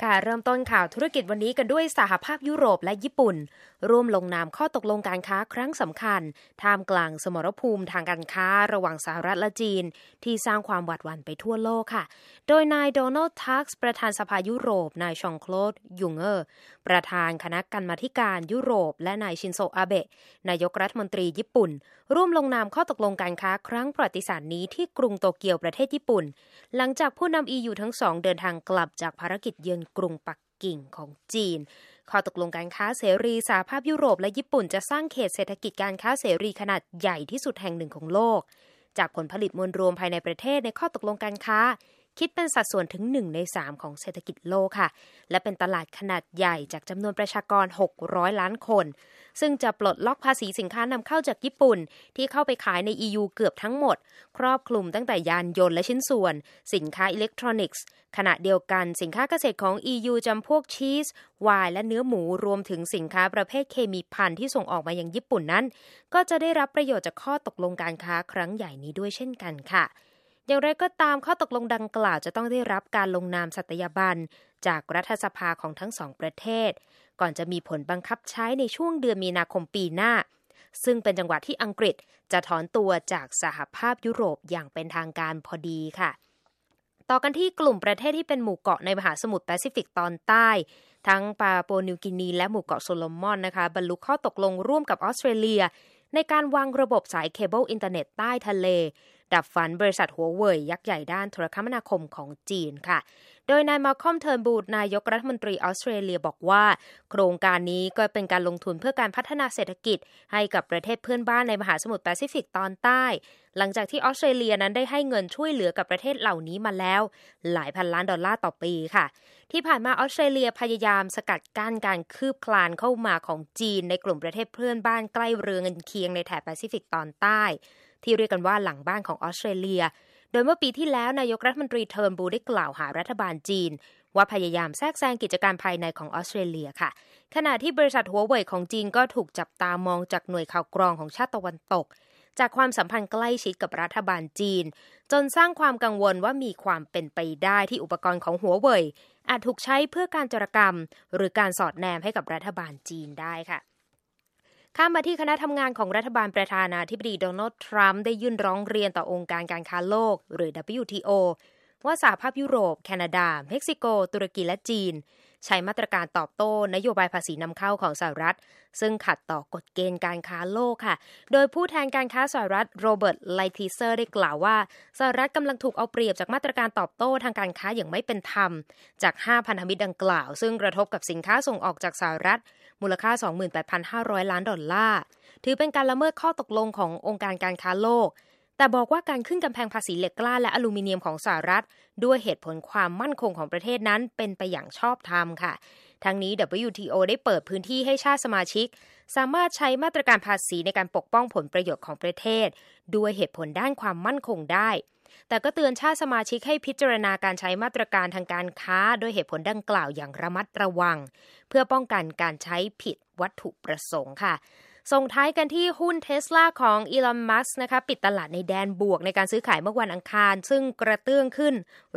ค่ะเริ่มต้นข่าวธุรกิจวันนี้กันด้วยสหภาพยุโรปและญี่ปุ่นร่วมลงนามข้อตกลงการค้าครั้งสำคัญท่ามกลางสมรภูมิทางการค้าระหว่างสหรัฐและจีนที่สร้างความหวาดหวั่นไปทั่วโลกค่ะโดยนายโดนัลด์ทักส์ประธานสภายุโรปนายชองโคลดยุงเกอร์ประธานคณะกรรมาธิการยุโรปและนายชินโซอาเบะนายกรัฐมนตรีญี่ปุ่นร่วมลงนามข้อตกลงการค้าครั้งประวัติศาสตร์นี้ที่กรุงโตเกียวประเทศญี่ปุ่นหลังจากผู้นำ EU ทั้งสองเดินทางกลับจากภารกิจเยือนกรุงปักกิ่งของจีนข้อตกลงการค้าเสรีสหภาพยุโรปและญี่ปุ่นจะสร้างเขตเศรษฐกิจการค้าเสรีขนาดใหญ่ที่สุดแห่งหนึ่งของโลกจากผลผลิตมวลรวมภายในประเทศในข้อตกลงการค้าคิดเป็นสัดส่วนถึง1 ใน 3ของเศรษฐกิจโลกค่ะและเป็นตลาดขนาดใหญ่จากจำนวนประชากร600 ล้านคนซึ่งจะปลดล็อกภาษีสินค้านำเข้าจากญี่ปุ่นที่เข้าไปขายใน EU เกือบทั้งหมดครอบคลุมตั้งแต่ยานยนต์และชิ้นส่วนสินค้าอิเล็กทรอนิกส์ขณะเดียวกันสินค้าเกษตรของ EU จำพวกชีสไวน์และเนื้อหมูรวมถึงสินค้าประเภทเคมีภัณฑ์ที่ส่งออกมายังญี่ปุ่นนั้นก็จะได้รับประโยชน์จากข้อตกลงการค้าครั้งใหญ่นี้ด้วยเช่นกันค่ะอย่างไรก็ตามข้อตกลงดังกล่าวจะต้องได้รับการลงนามสัตยาบันจากรัฐสภาของทั้งสองประเทศก่อนจะมีผลบังคับใช้ในช่วงเดือนมีนาคมปีหน้าซึ่งเป็นจังหวะที่อังกฤษจะถอนตัวจากสหภาพยุโรปอย่างเป็นทางการพอดีค่ะต่อกันที่กลุ่มประเทศที่เป็นหมู่เกาะในมหาสมุทรแปซิฟิกตอนใต้ทั้งปาปัวนิวกินีและหมู่เกาะโซโลมอนนะคะบรรลุข้อตกลงร่วมกับออสเตรเลียในการวางระบบสายเคเบิลอินเทอร์เน็ตใต้ทะเลดับฝันบริษัทหัวเว่ยยักษ์ใหญ่ด้านโทรคมนาคมของจีนค่ะโดยนายมาลคอมเทิร์นบูธนายกรัฐมนตรีออสเตรเลียบอกว่าโครงการนี้ก็เป็นการลงทุนเพื่อการพัฒนาเศรษฐกิจให้กับประเทศเพื่อนบ้านในมหาสมุทรแปซิฟิกตอนใต้หลังจากที่ออสเตรเลียนั้นได้ให้เงินช่วยเหลือกับประเทศเหล่านี้มาแล้วหลายพันล้านดอลลาร์ต่อปีค่ะที่ผ่านมาออสเตรเลียพยายามสกัดกั้นการคืบคลานเข้ามาของจีนในกลุ่มประเทศเพื่อนบ้านใกล้เรือนเคียงในแถบแปซิฟิกตอนใต้ที่เรียกกันว่าหลังบ้านของออสเตรเลียโดยเมื่อปีที่แล้วนายกรัฐมนตรีเทิร์นบูได้กล่าวหารัฐบาลจีนว่าพยายามแทรกแซงกิจการภายในของออสเตรเลียค่ะขณะที่บริษัทหัวเว่ยของจีนก็ถูกจับตามองจากหน่วยข่าวกรองของชาติตะวันตกจากความสัมพันธ์ใกล้ชิดกับรัฐบาลจีนจนสร้างความกังวลว่ามีความเป็นไปได้ที่อุปกรณ์ของหัวเว่ยอาจถูกใช้เพื่อการโจรกรรมหรือการสอดแนมให้กับรัฐบาลจีนได้ค่ะข้ามมาที่คณะทำงานของรัฐบาลประธานาธิบดีโดนัลด์ทรัมป์ได้ยื่นร้องเรียนต่อองค์การการค้าโลกหรือ WTO ว่าสหภาพยุโรปแคนาดาเม็กซิโกตุรกีและจีนใช้มาตรการตอบโต้นโยบายภาษีนำเข้าของสหรัฐซึ่งขัดต่อกฎเกณฑ์การค้าโลกค่ะโดยผู้แทนการค้าสหรัฐโรเบิร์ตไลทิเซอร์ได้กล่าวว่าสหรัฐกำลังถูกเอาเปรียบจากมาตรการตอบโต้ทางการค้าอย่างไม่เป็นธรรมจาก5พันธมิตรดังกล่าวซึ่งกระทบกับสินค้าส่งออกจากสหรัฐมูลค่า 28,500 ล้านดอลลาร์ถือเป็นการละเมิดข้อตกลงขององค์การการค้าโลกแต่บอกว่าการขึ้นกำแพงภาษีเหล็กกล้าและอลูมิเนียมของสหรัฐด้วยเหตุผลความมั่นคงของประเทศนั้นเป็นไปอย่างชอบธรรมค่ะทั้งนี้ WTO ได้เปิดพื้นที่ให้ชาติสมาชิกสามารถใช้มาตรการภาษีในการปกป้องผลประโยชน์ของประเทศด้วยเหตุผลด้านความมั่นคงได้แต่ก็เตือนชาติสมาชิกให้พิจารณาการใช้มาตรการทางการค้าด้วยเหตุผลดังกล่าวอย่างระมัดระวังเพื่อป้องกันการใช้ผิดวัตถุประสงค์ค่ะส่งท้ายกันที่หุ้น Tesla ของ Elon Musk นะคะปิดตลาดในแดนบวกในการซื้อขายเมื่อวันอังคารซึ่งกระเตื้องขึ้น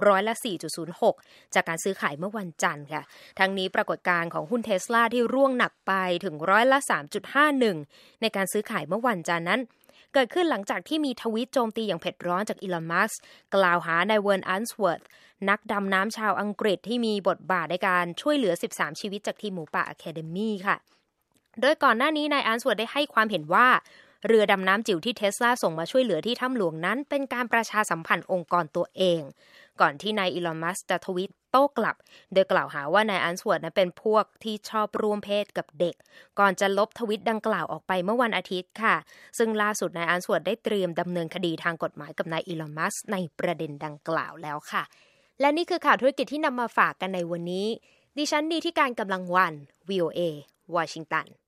4.06% จากการซื้อขายเมื่อวันจันทร์ค่ะทั้งนี้ปรากฏการณ์ของหุ้น Tesla ที่ร่วงหนักไปถึง3.51% ในการซื้อขายเมื่อวันจันทร์นั้นเกิดขึ้นหลังจากที่มีทวีตโจมตีอย่างเผ็ดร้อนจาก Elon Musk กล่าวหานายเวิร์น อันสเวิร์ธนักดำน้ำชาวอังกฤษที่มีบทบาทในการช่วยเหลือ13ชีวิตจากทีมหมูป่า Academy ค่ะโดยก่อนหน้านี้นายอันสเวิร์ธได้ให้ความเห็นว่าเรือดำน้ำจิ๋วที่ Tesla ส่งมาช่วยเหลือที่ถ้ำหลวงนั้นเป็นการประชาสัมพันธ์องค์กรตัวเองก่อนที่นายอีลอนมัสก์จะทวีตโต้กลับโดยกล่าวหาว่านายอันสเวิร์ธนั้นเป็นพวกที่ชอบร่วมเพศกับเด็กก่อนจะลบทวีตดังกล่าวออกไปเมื่อวันอาทิตย์ค่ะซึ่งล่าสุดนายอันสเวิร์ธได้เตรียมดำเนินคดีทางกฎหมายกับนายอีลอนมัสก์ในประเด็นดังกล่าวแล้วค่ะและนี่คือข่าวธุรกิจที่นำมาฝากกันในวันนี้ดิฉันดีที่การกำลังวัน VOA วอชิงตัน